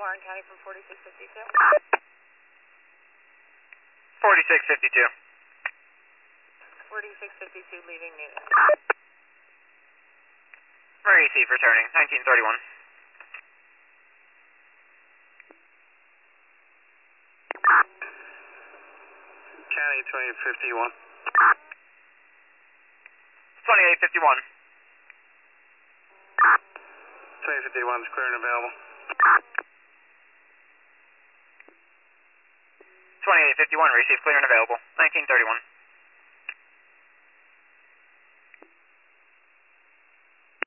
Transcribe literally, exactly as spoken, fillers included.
Warren County from forty-six fifty-two. forty-six fifty-two. forty-six fifty-two leaving Newton. Murray Eve returning, nineteen thirty-one. County twenty-eight fifty-one. twenty-eight fifty-one. twenty-eight fifty-one is clear and available. twenty-eight fifty-one, receive clear and available, nineteen thirty-one.